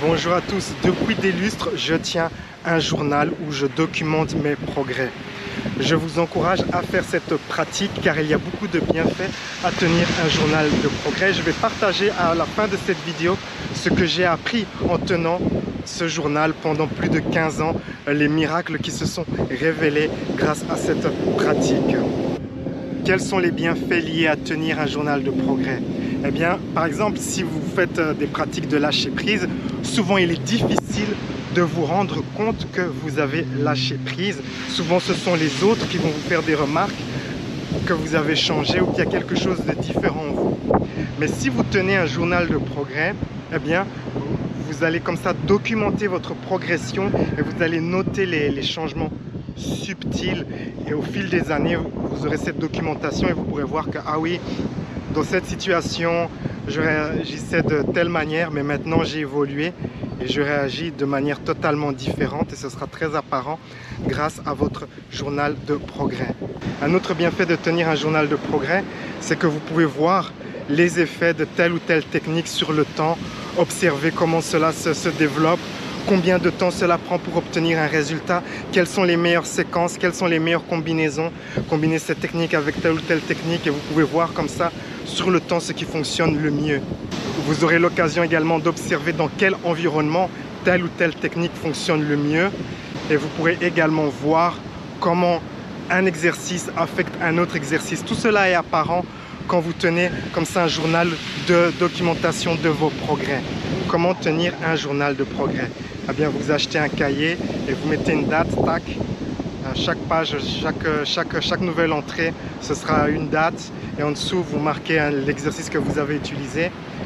Bonjour à tous, depuis des lustres, je tiens un journal où je documente mes progrès. Je vous encourage à faire cette pratique car il y a beaucoup de bienfaits à tenir un journal de progrès. Je vais partager à la fin de cette vidéo ce que j'ai appris en tenant ce journal pendant plus de 15 ans, les miracles qui se sont révélés grâce à cette pratique. Quels sont les bienfaits liés à tenir un journal de progrès? Eh bien, par exemple, si vous faites des pratiques de lâcher prise, souvent il est difficile de vous rendre compte que vous avez lâché prise. Souvent, ce sont les autres qui vont vous faire des remarques que vous avez changé ou qu'il y a quelque chose de différent en vous. Mais si vous tenez un journal de progrès, eh bien, vous allez comme ça documenter votre progression et vous allez noter les changements subtils. Et au fil des années, vous aurez cette documentation et vous pourrez voir que, ah oui, dans cette situation, je réagissais de telle manière, mais maintenant j'ai évolué et je réagis de manière totalement différente et ce sera très apparent grâce à votre journal de progrès. Un autre bienfait de tenir un journal de progrès, c'est que vous pouvez voir les effets de telle ou telle technique sur le temps, observer comment cela se développe, combien de temps cela prend pour obtenir un résultat, quelles sont les meilleures séquences, quelles sont les meilleures combinaisons, combiner cette technique avec telle ou telle technique et vous pouvez voir comme ça sur le temps ce qui fonctionne le mieux. Vous aurez l'occasion également d'observer dans quel environnement telle ou telle technique fonctionne le mieux et vous pourrez également voir comment un exercice affecte un autre exercice. Tout cela est apparent quand vous tenez comme ça un journal de documentation de vos progrès. Comment tenir un journal de progrès? Eh bien, vous achetez un cahier et vous mettez une date, tac. Chaque page, chaque nouvelle entrée, ce sera une date. Et en dessous, vous marquez l'exercice que vous avez utilisé.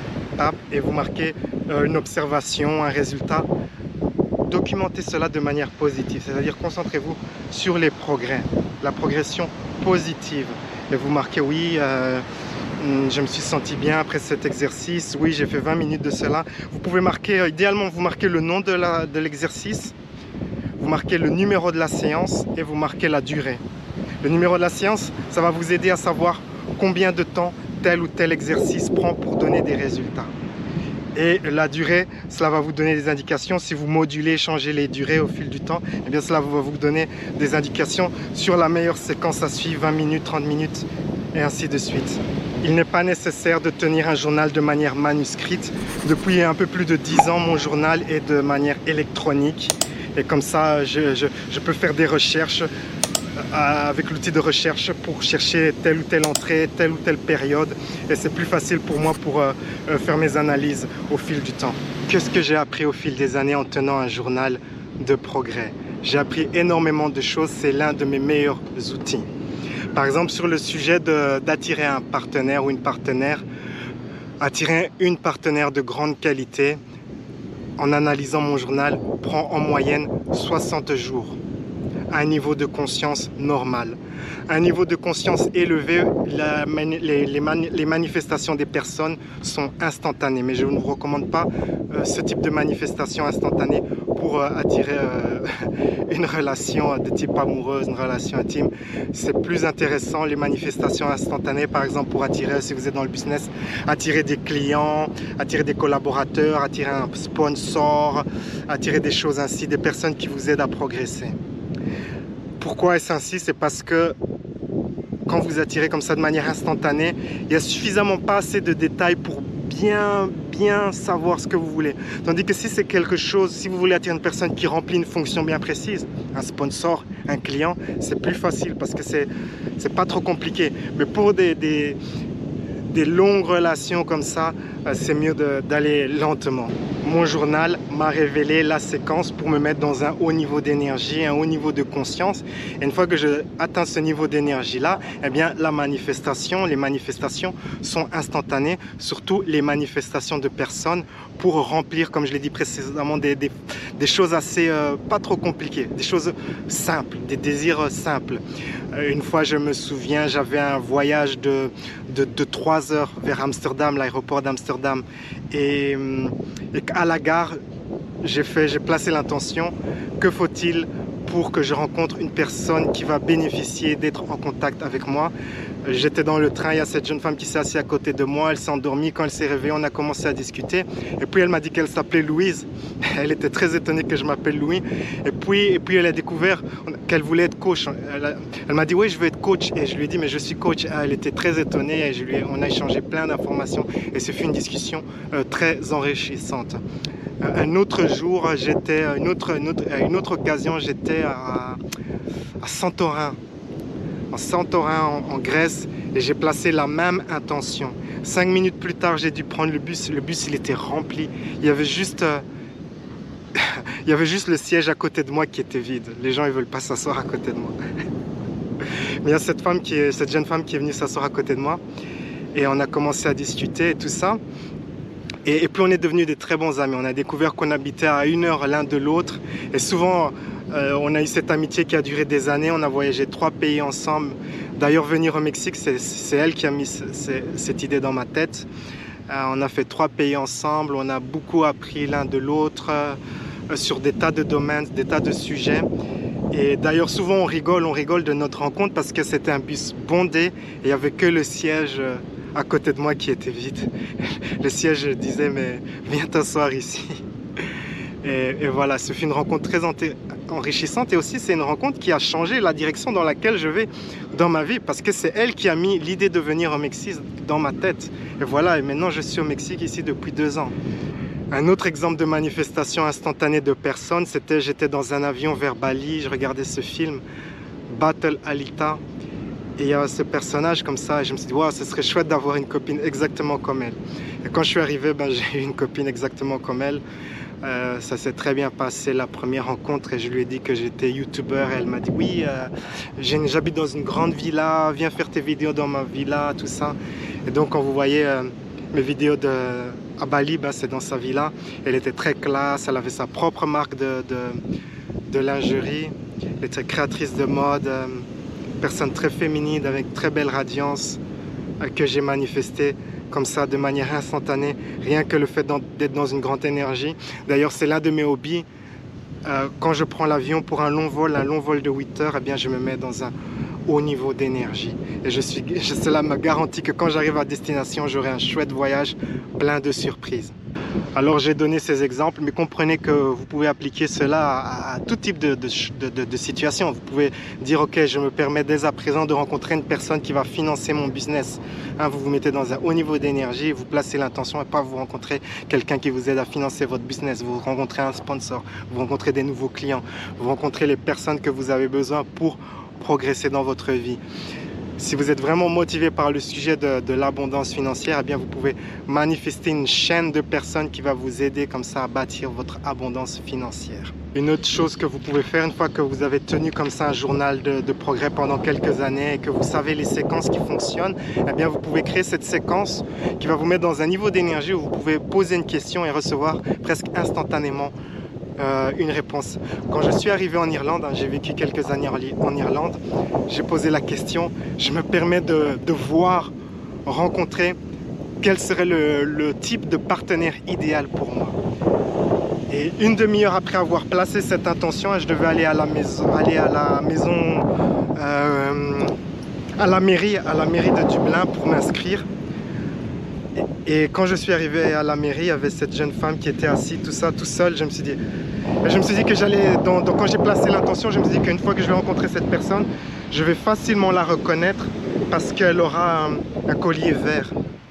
Et vous marquez une observation, un résultat. Documentez cela de manière positive. C'est-à-dire, concentrez-vous sur les progrès, la progression positive. Et vous marquez, oui, je me suis senti bien après cet exercice. Oui, j'ai fait 20 minutes de cela. Vous pouvez marquer, idéalement, vous marquez le nom de l'exercice. Vous marquez le numéro de la séance et vous marquez la durée. Le numéro de la séance, ça va vous aider à savoir combien de temps tel ou tel exercice prend pour donner des résultats. Et la durée, cela va vous donner des indications. Si vous modulez, changez les durées au fil du temps, eh bien cela va vous donner des indications sur la meilleure séquence à suivre, 20 minutes, 30 minutes et ainsi de suite. Il n'est pas nécessaire de tenir un journal de manière manuscrite. Depuis un peu plus de 10 ans, mon journal est de manière électronique. Et comme ça, je peux faire des recherches avec l'outil de recherche pour chercher telle ou telle entrée, telle ou telle période. Et c'est plus facile pour moi pour faire mes analyses au fil du temps. Qu'est-ce que j'ai appris au fil des années en tenant un journal de progrès? J'ai appris énormément de choses. C'est l'un de mes meilleurs outils. Par exemple, sur le sujet d'attirer un partenaire ou une partenaire, attirer une partenaire de grande qualité, en analysant mon journal, prend en moyenne 60 jours. À un niveau de conscience normal. À un niveau de conscience élevé, les manifestations des personnes sont instantanées. Mais je ne vous recommande pas ce type de manifestation instantanée pour attirer une relation de type amoureuse, une relation intime. C'est plus intéressant les manifestations instantanées, par exemple pour attirer, si vous êtes dans le business, attirer des clients, attirer des collaborateurs, attirer un sponsor, attirer des choses ainsi, des personnes qui vous aident à progresser. Pourquoi est-ce ainsi? C'est parce que quand vous attirez comme ça de manière instantanée, il n'y a suffisamment pas assez de détails pour bien savoir ce que vous voulez. Tandis que si c'est quelque chose, si vous voulez attirer une personne qui remplit une fonction bien précise, un sponsor, un client, c'est plus facile parce que c'est pas trop compliqué. Mais pour des longues relations comme ça, c'est mieux d'aller lentement. Mon journal m'a révélé la séquence pour me mettre dans un haut niveau d'énergie, un haut niveau de conscience. Et une fois que je atteins ce niveau d'énergie-là, eh bien, les manifestations sont instantanées, surtout les manifestations de personnes pour remplir, comme je l'ai dit précédemment, des choses assez pas trop compliquées, des choses simples, des désirs simples. Une fois, je me souviens, j'avais un voyage de 3 heures vers Amsterdam, l'aéroport d'Amsterdam. Et à la gare, j'ai placé l'intention, que faut-il pour que je rencontre une personne qui va bénéficier d'être en contact avec moi? J'étais dans le train, il y a cette jeune femme qui s'est assise à côté de moi, elle s'est endormie. Quand elle s'est réveillée, on a commencé à discuter. Et puis elle m'a dit qu'elle s'appelait Louise. Elle était très étonnée que je m'appelle Louis. Et puis elle a découvert qu'elle voulait être coach. Elle m'a dit oui, je veux être coach. Et je lui ai dit mais je suis coach. Elle était très étonnée et on a échangé plein d'informations. Et ce fut une discussion très enrichissante. Un autre jour, à une autre occasion, j'étais à Santorin. En Santorin, en Grèce, et j'ai placé la même intention. 5 minutes plus tard, j'ai dû prendre le bus. Le bus, il était rempli. Il y avait juste le siège à côté de moi qui était vide. Les gens, ils veulent pas s'asseoir à côté de moi. Mais il y a cette jeune femme qui est venue s'asseoir à côté de moi. Et on a commencé à discuter et tout ça. Et puis on est devenus des très bons amis. On a découvert qu'on habitait à 1 heure l'un de l'autre. Et souvent, on a eu cette amitié qui a duré des années. On a voyagé 3 pays ensemble. D'ailleurs, venir au Mexique, c'est elle qui a mis cette idée dans ma tête. On a fait 3 pays ensemble. On a beaucoup appris l'un de l'autre sur des tas de domaines, des tas de sujets. Et d'ailleurs, souvent, on rigole de notre rencontre parce que c'était un bus bondé et il n'y avait que le siège à côté de moi qui était vide. Le siège disait, mais viens t'asseoir ici. Et voilà, ce fut une rencontre très enrichissante et aussi c'est une rencontre qui a changé la direction dans laquelle je vais dans ma vie parce que c'est elle qui a mis l'idée de venir au Mexique dans ma tête. Et voilà, et maintenant je suis au Mexique ici depuis 2 ans. Un autre exemple de manifestation instantanée de personnes, c'était j'étais dans un avion vers Bali, je regardais ce film, Battle Alita, et il y a ce personnage comme ça, et je me suis dit, wow, ce serait chouette d'avoir une copine exactement comme elle. Et quand je suis arrivé, j'ai eu une copine exactement comme elle. Ça s'est très bien passé la première rencontre et je lui ai dit que j'étais youtubeur. Elle m'a dit oui, j'habite dans une grande villa, viens faire tes vidéos dans ma villa, tout ça. Et donc quand vous voyez mes vidéos à Bali, c'est dans sa villa. Elle était très classe, elle avait sa propre marque de lingerie. Elle était créatrice de mode, personne très féminine avec très belle radiance que j'ai manifestée comme ça de manière instantanée, rien que le fait d'être dans une grande énergie. D'ailleurs, c'est l'un de mes hobbies. Quand je prends l'avion pour un long vol de 8 heures, eh bien, je me mets dans un haut niveau d'énergie. Et cela me garantit que quand j'arrive à destination, j'aurai un chouette voyage plein de surprises. Alors j'ai donné ces exemples, mais comprenez que vous pouvez appliquer cela à tout type de situation. Vous pouvez dire ok, je me permets dès à présent de rencontrer une personne qui va financer mon business. Vous vous mettez dans un haut niveau d'énergie, vous placez l'intention et pas vous rencontrer quelqu'un qui vous aide à financer votre business. Vous rencontrez un sponsor, vous rencontrez des nouveaux clients, vous rencontrez les personnes que vous avez besoin pour progresser dans votre vie. Si vous êtes vraiment motivé par le sujet de l'abondance financière, eh bien vous pouvez manifester une chaîne de personnes qui va vous aider comme ça à bâtir votre abondance financière. Une autre chose que vous pouvez faire une fois que vous avez tenu comme ça un journal de progrès pendant quelques années et que vous savez les séquences qui fonctionnent, eh bien vous pouvez créer cette séquence qui va vous mettre dans un niveau d'énergie où vous pouvez poser une question et recevoir presque instantanément une réponse. Quand je suis arrivé en Irlande, j'ai vécu quelques années en Irlande, j'ai posé la question, je me permets de rencontrer quel serait le type de partenaire idéal pour moi. Et une demi-heure après avoir placé cette intention, je devais aller à la mairie de Dublin pour m'inscrire. Et quand je suis arrivé à la mairie, il y avait cette jeune femme qui était assise, tout seul. Je me suis dit que j'allais, quand j'ai placé l'intention, je me suis dit qu'une fois que je vais rencontrer cette personne, je vais facilement la reconnaître parce qu'elle aura un collier vert.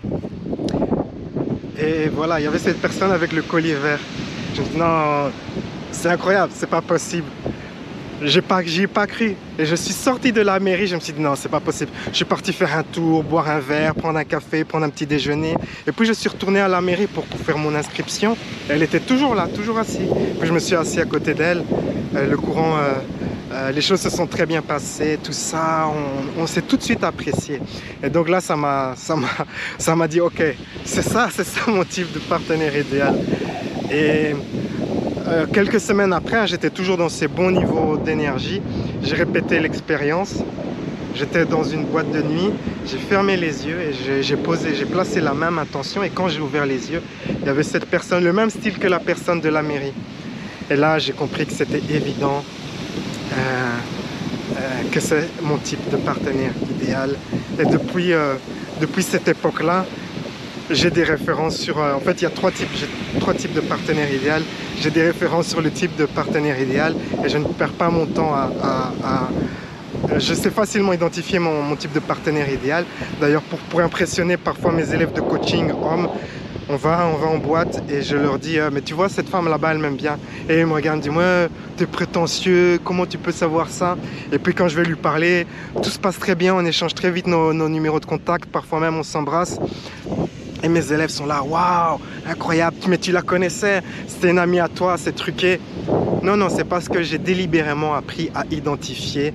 Et voilà, il y avait cette personne avec le collier vert. Je me suis dit non, c'est incroyable, c'est pas possible. J'y ai pas cru. Et je suis sorti de la mairie, je me suis dit non, c'est pas possible. Je suis parti faire un tour, boire un verre, prendre un café, prendre un petit déjeuner. Et puis je suis retourné à la mairie pour faire mon inscription. Elle était toujours là, toujours assise. Puis je me suis assis à côté d'elle. Le courant, les choses se sont très bien passées, tout ça. On s'est tout de suite apprécié. Et donc là, ça m'a dit ok, c'est ça mon type de partenaire idéal. Et quelques semaines après, j'étais toujours dans ces bons niveaux d'énergie. J'ai répété l'expérience. J'étais dans une boîte de nuit, j'ai fermé les yeux et j'ai placé la même intention. Et quand j'ai ouvert les yeux, il y avait cette personne, le même style que la personne de la mairie. Et là, j'ai compris que c'était évident. que c'est mon type de partenaire idéal. Et depuis cette époque-là, j'ai des références sur... en fait, il y a j'ai trois types de partenaires idéal. J'ai des références sur le type de partenaire idéal et je ne perds pas mon temps je sais facilement identifier mon type de partenaire idéal. D'ailleurs, pour impressionner parfois mes élèves de coaching hommes, on va en boîte et je leur dis mais tu vois cette femme là-bas elle m'aime bien, et ils me regardent, ils me disent ouais t'es prétentieux, comment tu peux savoir ça? Et puis quand je vais lui parler, tout se passe très bien, on échange très vite nos numéros de contact, parfois même on s'embrasse. Et mes élèves sont là, waouh, incroyable, mais tu la connaissais, c'était une amie à toi, c'est truqué. Non, non, c'est parce que j'ai délibérément appris à identifier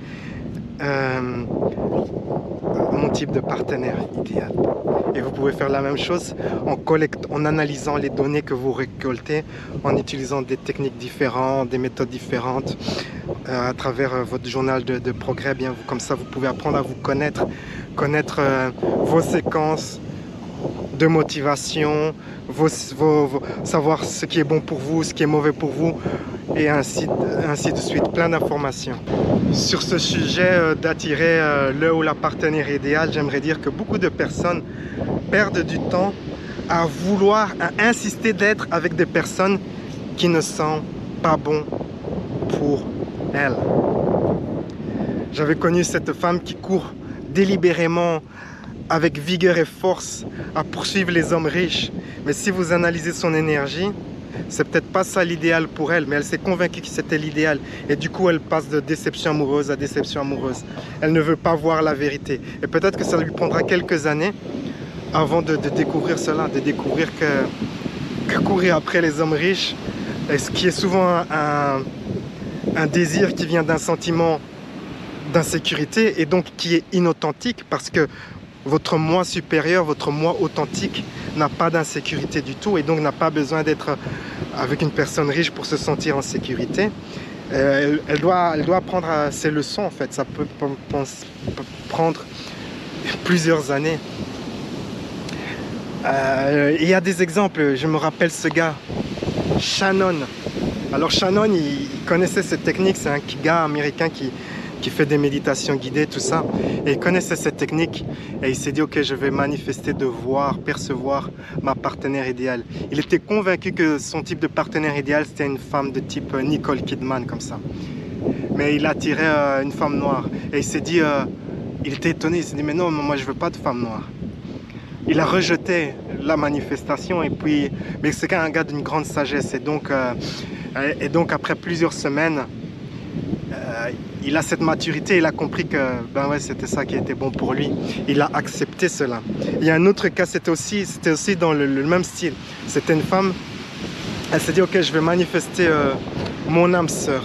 mon type de partenaire idéal. Et vous pouvez faire la même chose en analysant les données que vous récoltez, en utilisant des techniques différentes, des méthodes différentes, à travers votre journal de progrès. Bien, comme ça, vous pouvez apprendre à vous connaître vos séquences de motivation, savoir ce qui est bon pour vous, ce qui est mauvais pour vous, et ainsi de suite, plein d'informations. Sur ce sujet d'attirer le ou la partenaire idéal, j'aimerais dire que beaucoup de personnes perdent du temps à vouloir, à insister d'être avec des personnes qui ne sont pas bons pour elles. J'avais connu cette femme qui court délibérément avec vigueur et force à poursuivre les hommes riches. Mais si vous analysez son énergie, c'est peut-être pas ça l'idéal pour elle, mais elle s'est convaincue que c'était l'idéal. Et du coup, elle passe de déception amoureuse à déception amoureuse. Elle ne veut pas voir la vérité. Et peut-être que ça lui prendra quelques années avant de découvrir cela, de découvrir que courir après les hommes riches, ce qui est souvent un désir qui vient d'un sentiment d'insécurité et donc qui est inauthentique, parce que votre moi supérieur, votre moi authentique n'a pas d'insécurité du tout et donc n'a pas besoin d'être avec une personne riche pour se sentir en sécurité. Elle doit apprendre ses leçons en fait. Ça peut prendre plusieurs années. Il y a des exemples. Je me rappelle ce gars, Shannon. Alors Shannon, il connaissait cette technique. C'est un gars américain qui fait des méditations guidées, tout ça, et il connaissait cette technique et il s'est dit ok, je vais manifester de voir, percevoir ma partenaire idéale. Il était convaincu que son type de partenaire idéal c'était une femme de type Nicole Kidman, comme ça, mais il attirait une femme noire et il s'est dit, il était étonné, il s'est dit mais non, moi je veux pas de femme noire. Il a rejeté la manifestation et puis, mais c'est un gars d'une grande sagesse et donc après plusieurs semaines, il a cette maturité, il a compris que ben ouais, c'était ça qui était bon pour lui. Il a accepté cela. Il y a un autre cas, c'était aussi dans le même style. C'était une femme, elle s'est dit ok, je vais manifester mon âme sœur.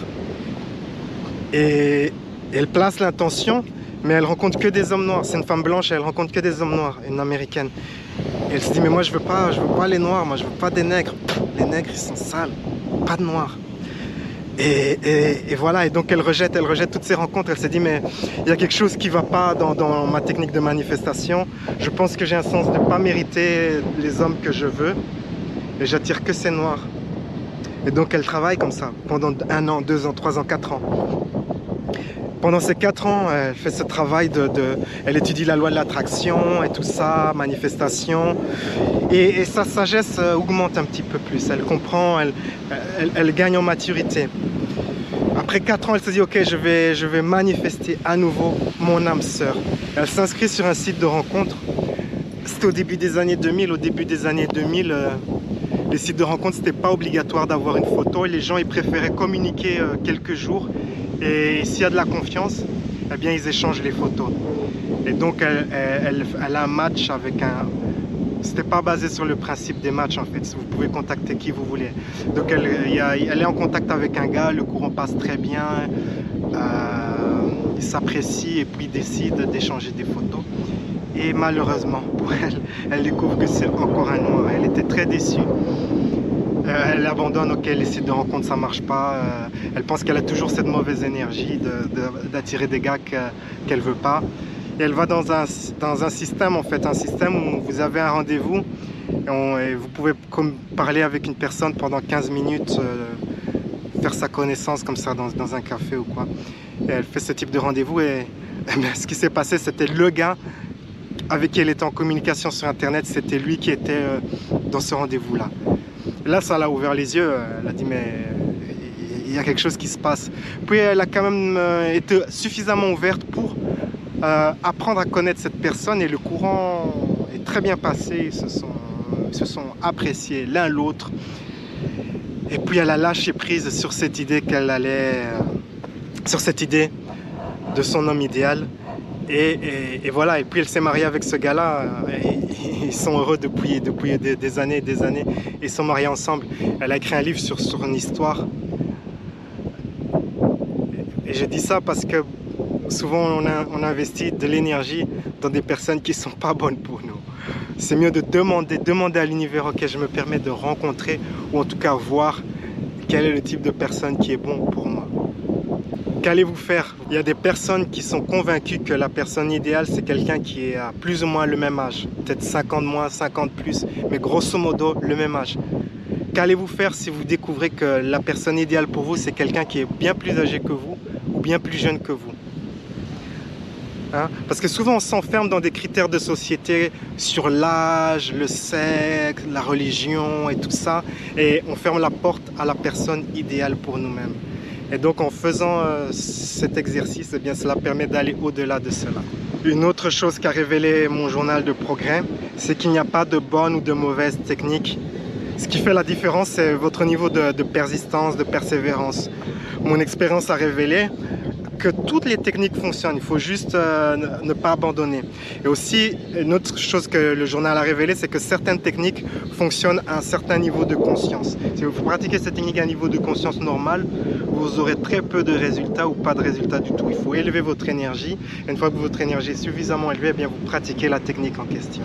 Et elle place l'intention, mais elle rencontre que des hommes noirs. C'est une femme blanche et elle rencontre que des hommes noirs, une américaine. Et elle se dit mais moi je veux pas les noirs, moi je veux pas des nègres. Les nègres ils sont sales, pas de noirs. Et voilà, et donc elle rejette toutes ces rencontres. Elle s'est dit mais il y a quelque chose qui ne va pas dans ma technique de manifestation. Je pense que j'ai un sens de ne pas mériter les hommes que je veux et j'attire que ces noirs. Et donc elle travaille comme ça pendant 1 an, 2 ans, 3 ans, 4 ans. Pendant ces 4 ans, elle fait ce travail elle étudie la loi de l'attraction et tout ça, manifestation. Et sa sagesse augmente un petit peu plus. Elle comprend, elle gagne en maturité. Après 4 ans, elle se dit ok, je vais manifester à nouveau mon âme sœur. Elle s'inscrit sur un site de rencontre. C'était au début des années 2000. Au début des années 2000, les sites de rencontre, c'était pas obligatoire d'avoir une photo. Et les gens, ils préféraient communiquer quelques jours. Et s'il y a de la confiance, eh bien ils échangent les photos. Et donc elle a un match avec un... C'était pas basé sur le principe des matchs en fait, vous pouvez contacter qui vous voulez. Donc elle est en contact avec un gars, le courant passe très bien, il s'apprécie et puis il décide d'échanger des photos. Et malheureusement pour elle, elle découvre que c'est encore un noir. Elle était très déçue. Elle abandonne, ok, les sites de rencontre ça marche pas, elle pense qu'elle a toujours cette mauvaise énergie d'attirer des gars qu'elle veut pas. Et elle va dans un système en fait, un système où vous avez un rendez-vous et vous pouvez parler avec une personne pendant 15 minutes, faire sa connaissance comme ça dans un café ou quoi. Et elle fait ce type de rendez-vous et ce qui s'est passé, c'était le gars avec qui elle était en communication sur internet, c'était lui qui était dans ce rendez-vous-là. Là, ça l'a ouvert les yeux, elle a dit mais il y a quelque chose qui se passe. Puis elle a quand même été suffisamment ouverte pour apprendre à connaître cette personne et le courant est très bien passé, ils se sont appréciés l'un l'autre. Et puis elle a lâché prise sur cette idée qu'elle allait, sur cette idée de son homme idéal. Et voilà, et puis elle s'est mariée avec ce gars-là, ils sont heureux depuis des années et des années, ils sont mariés ensemble. Elle a écrit un livre sur son histoire. Et je dis ça parce que souvent on investit de l'énergie dans des personnes qui ne sont pas bonnes pour nous. C'est mieux de demander à l'univers, ok, je me permets de rencontrer, ou en tout cas voir quel est le type de personne qui est bon pour moi. Qu'allez-vous faire? Il y a des personnes qui sont convaincues que la personne idéale, c'est quelqu'un qui est à plus ou moins le même âge. Peut-être 50 moins, 50 plus, mais grosso modo, le même âge. Qu'allez-vous faire si vous découvrez que la personne idéale pour vous, c'est quelqu'un qui est bien plus âgé que vous ou bien plus jeune que vous? Hein? Parce que souvent, on s'enferme dans des critères de société sur l'âge, le sexe, la religion et tout ça, et on ferme la porte à la personne idéale pour nous-mêmes. Et donc en faisant cet exercice, eh bien, cela permet d'aller au-delà de cela. Une autre chose qu'a révélé mon journal de progrès, c'est qu'il n'y a pas de bonne ou de mauvaise technique. Ce qui fait la différence, c'est votre niveau de persistance, de persévérance. Mon expérience a révélé que toutes les techniques fonctionnent, il faut juste ne pas abandonner. Et aussi, une autre chose que le journal a révélé, c'est que certaines techniques fonctionnent à un certain niveau de conscience. Si vous pratiquez cette technique à un niveau de conscience normal, vous aurez très peu de résultats ou pas de résultats du tout. Il faut élever votre énergie. Et une fois que votre énergie est suffisamment élevée, eh bien, vous pratiquez la technique en question.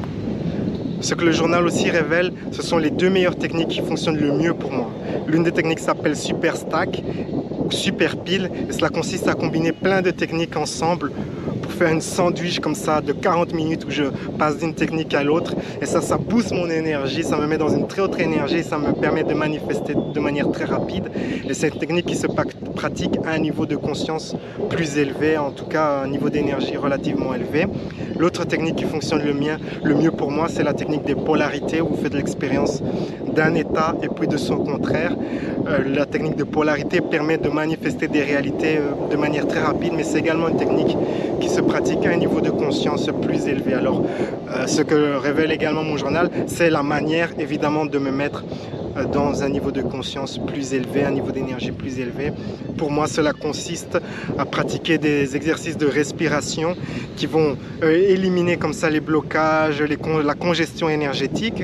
Ce que le journal aussi révèle, ce sont les deux meilleures techniques qui fonctionnent le mieux pour moi. L'une des techniques s'appelle Super Stack ou Super Pile et cela consiste à combiner plein de techniques ensemble pour faire une sandwich comme ça de 40 minutes où je passe d'une technique à l'autre et ça booste mon énergie, ça me met dans une très haute énergie et ça me permet de manifester de manière très rapide. Et c'est une technique qui se pratique à un niveau de conscience plus élevé, en tout cas un niveau d'énergie relativement élevé. L'autre technique qui fonctionne le mieux pour moi, c'est la technique des polarités où vous faites l'expérience d'un état et puis de son contraire. La technique de polarité permet de manifester des réalités de manière très rapide, mais c'est également une technique qui se pratique à un niveau de conscience plus élevé. Alors, ce que révèle également mon journal, c'est la manière évidemment de me mettre dans un niveau de conscience plus élevé, un niveau d'énergie plus élevé. Pour moi, cela consiste à pratiquer des exercices de respiration qui vont éliminer comme ça les blocages, la congestion énergétique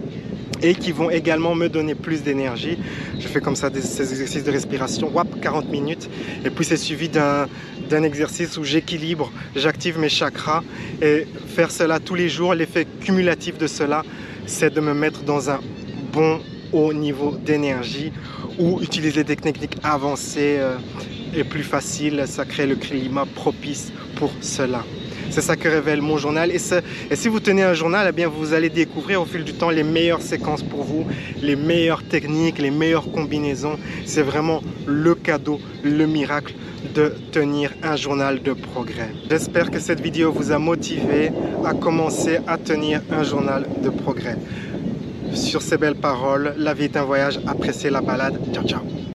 et qui vont également me donner plus d'énergie. Je fais comme ça ces exercices de respiration, 40 minutes, et puis c'est suivi d'un exercice où j'équilibre, j'active mes chakras, et faire cela tous les jours, l'effet cumulatif de cela, c'est de me mettre dans un bon haut niveau d'énergie, ou utiliser des techniques avancées et plus faciles, ça crée le climat propice pour cela. C'est ça que révèle mon journal. Et si vous tenez un journal, eh bien, vous allez découvrir au fil du temps les meilleures séquences pour vous, les meilleures techniques, les meilleures combinaisons. C'est vraiment le cadeau, le miracle de tenir un journal de progrès. J'espère que cette vidéo vous a motivé à commencer à tenir un journal de progrès. Sur ces belles paroles, la vie est un voyage, appréciez la balade. Ciao, ciao.